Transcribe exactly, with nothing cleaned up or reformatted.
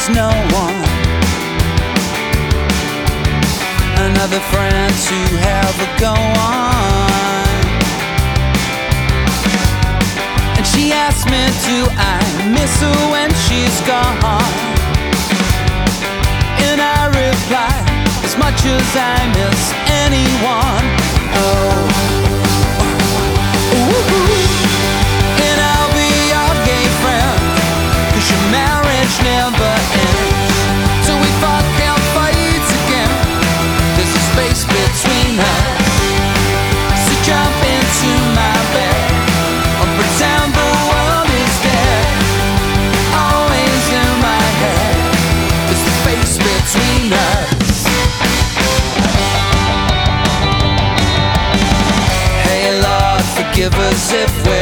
there's no one, another friend to have a go on. And she asked me, do I miss her when she's gone? And I reply, as much as I miss anyone. Oh, ooh, and I'll be your gay friend, 'cause your marriage never ends. So we fuck and fight again. There's a space between us. So jump into my bed and pretend the world is dead. Always in my head. There's the space between us. Hey Lord, forgive us if we're